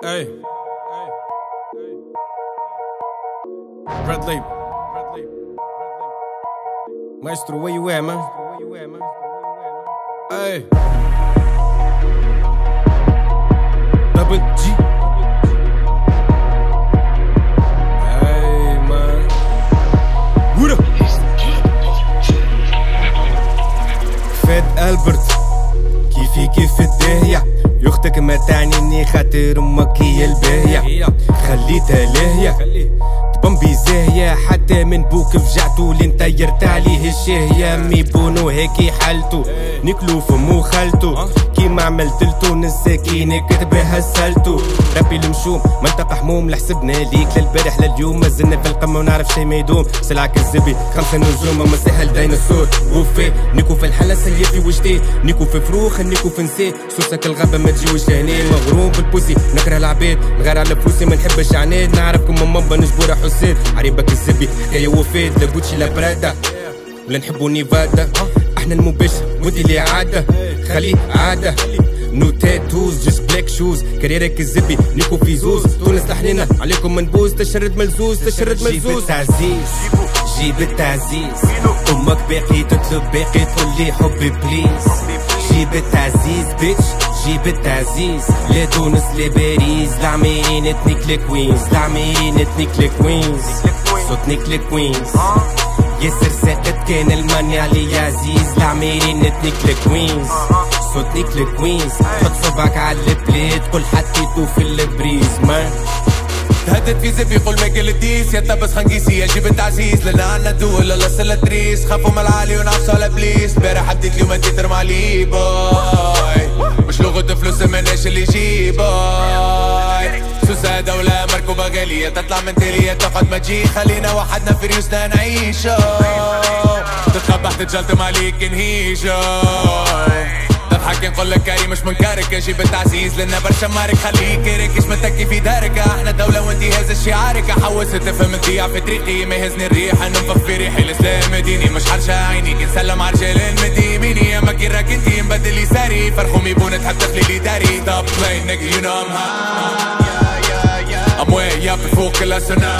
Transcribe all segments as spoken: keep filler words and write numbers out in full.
Hey. Red Label. Maestro, where you at, man? Hey. Double G. Hey, man. What up? فاد ألبرت كيفي كيف الداهية يختك ما تعنيني خاطر امك هي الباهية خليتها لاهية طبنبي زاهية حتى من بوك فجعتو اللي نطيرت عليه الشاهية مي بونو هيكي حالتو نكلو فمو خالتو كيما عملت لتونس ساكين كتبها سالتو ربي المشوم منطقة حموم لحسبنا ليك للبارح لليوم مازلنا في القمة ونعرف شي ما يدوم سلعة كالزبي خمسة نجوم اما سهل ديناصور وفي نيكو في الحالة سيء في وجدي نيكو في فروخ نيكو في نسي سوسك الغابة ما تجيوش لهني مغروم بالبوسي نكره العباد نغير على فلوسي ما نحبش عناد نعرفكم ماما نجبورة حسين عريبك الزبي حكاية وفات لا جوتشي لا برادا ولا نحبو نيفادا احنا المباشر ودي اللي عادة خليه عادة نو تاتوز جست بلاك شوز كاريرك الزبي نيكو في زوز تونس تحنينا عليكم منبوز تشرد ملزوز تشرد ملزوز جيب التعزيز جيب التعزيز امك باقي تطلب باقي تقول لي حبي بليز جيب التعزيز بيتش جيب التعزيز لا تونس لا باريس العمايرين اتنيك لكوينز العمايرين اتنيك لكوينز صوت نيك لكوينز ياسر ساقط كان الماني علي عزيز العمايرين اتنيك لكوينز صوت نيك لكوينز حط صبعك على البلاد قول حطيتو في البريز مان تهدد في زبي قول ما قال الديس يا بس خنقيسي اجيب التعزيز لنا عنا دول لا سلا تريس خافوا من العالي ونعفسوا على ابليس بارح حديت اليوم انتي ترمى علي باي مش لغة فلوس ماناش اللي يجيب باي سوسة دولة مركوبة غالية تطلع من تالية تقعد ما تجي خلينا وحدنا في ريوسنا نعيشو تتخبح تتجلطم عليك نهيشو تضحك نقول لك كريم مش منكرك اجيب التعزيز لنا برشا مارك خليك راكش متكي في دارك احنا دولة وانتي هاز شعارك حوس تفهم تضيع في طريقي ما يهزني الريح ننفخ في ريحي الاسلام ديني مش حرشة عيني كي نسلم على رجال المديميني اما كي راك انتي نبدل يساري فرحوا ميبون تحب تخلي لي داري Stop playing nigga you know I'm high I'm way up فوق كل السنة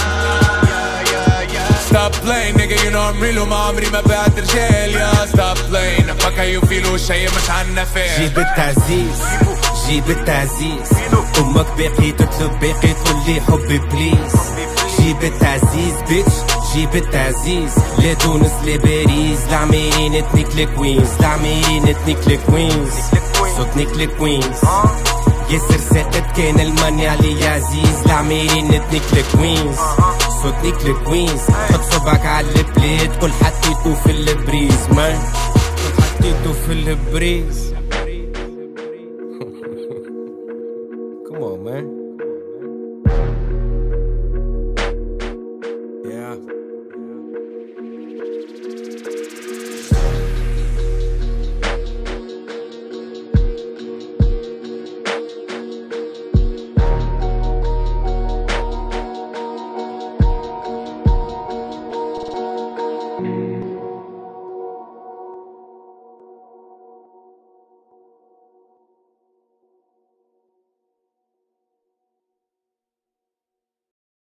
Stop playing nigga you know I'm real وما عمري ما بعد رجال يا Stop playing fuck how you feel وشي مش عنا فيه جيب التعزيز جيب التعزيز امك باقي تطلب باقي تقول لي حبي بليز جيب التعزيز بيتش جيب التعزيز لا تونس لا باريس العمايرين اتنيك لكوينز العمايرين اتنيك لكوينز صوت نيك لكوينز ياسر ساقط كان الماني علي عزيز العمايرين اتنيك لكوينز صوت نيك لكوينز حط صبعك على البلاد قول حطيتو في البريز مان حطيتو في البريز